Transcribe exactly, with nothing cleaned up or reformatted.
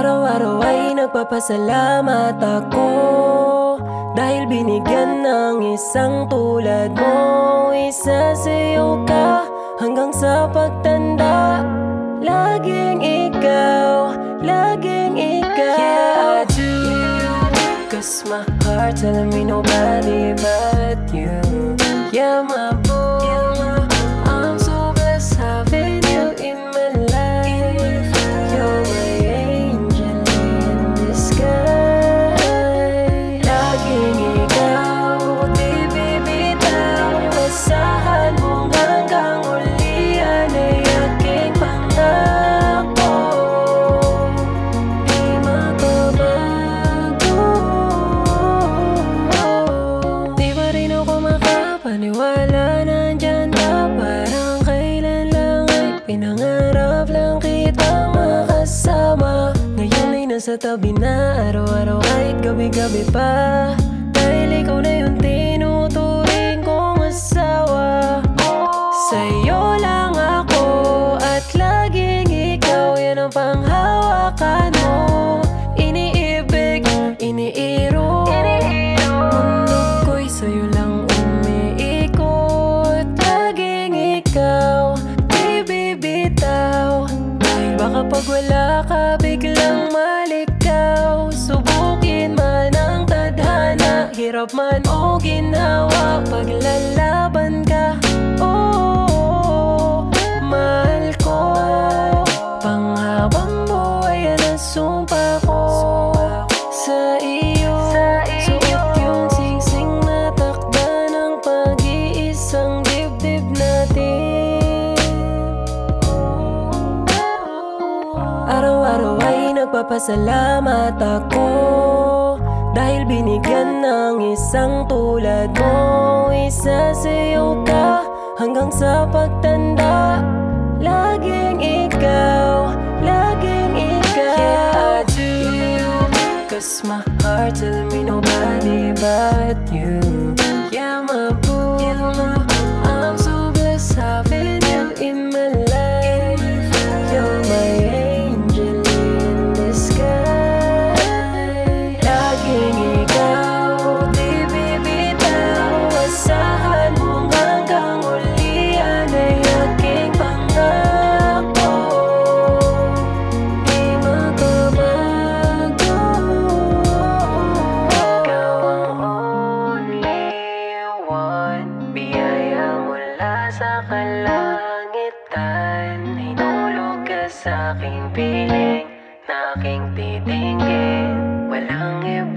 Araw-araw ay nagpapasalamat ako dahil binigyan ng isang tulad mo. Isa sa'yo ka hanggang sa pagtanda. Laging ikaw, laging ikaw. Yeah, I do, 'cause my heart telling me nobody but you. Yeah, my boo, I'm so blessed having you in my life. You're my angel in disguise. Laging ikaw, di bibitaw. Asahan mo hanggang uli, yan ay aking pangako. Di makabago. Di pa rin ako makapaniwala, nandyan ka parang kailan lang ay pinangarap lang kitang makasama. Ngayon ay nasa tabi na, araw-araw kahit gabi-gabi pa. Dahil ikaw na yung tinuturing kong asawa. Sa'yo lang ako at laging ikaw, yan ang panghawakan mo. Iniibig, iniiro, mundo ko'y sa'yo lang umiikot. Laging ikaw, di bibitaw. Dahil baka pag wala ka biglang malikaw. Subukin man ang tadhana, hirap man o ginhawa, paglalaban ka. Oh, mahal ko, panghabang buhay yan ang sumpa ko. Sa iyo, suot yung singsing na takda ng pag-iisang dibdib natin. Araw-araw ay nagpapasalamat ako dahil binigyan ng isang tulad mo. Isa sa'yo ka hanggang sa pagtanda. Laging ikaw, laging ikaw. Yeah, I do, 'cause my heart telling me nobody but you. Yeah, my boo, I'm so blessed having you in my life. You're my angel in disguise. Laging ikaw, di bibitaw. Asahan mo hanggang uli, yan ay aking pangako. Di makabago. Ikaw ang only one, biyaya mula sa kalangitan. Hinulog ka sa'king piling na aking titinggin. Walang iba